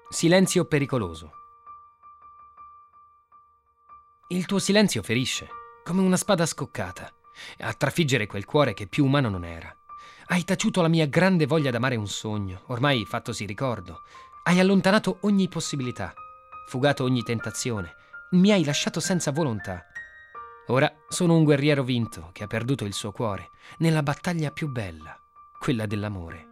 Silenzio pericoloso. Il tuo silenzio ferisce, come una spada scoccata, a trafiggere quel cuore che più umano non era. Hai taciuto la mia grande voglia d'amare un sogno, ormai fattosi ricordo. Hai allontanato ogni possibilità, fugato ogni tentazione. Mi hai lasciato senza volontà. Ora sono un guerriero vinto che ha perduto il suo cuore nella battaglia più bella, quella dell'amore.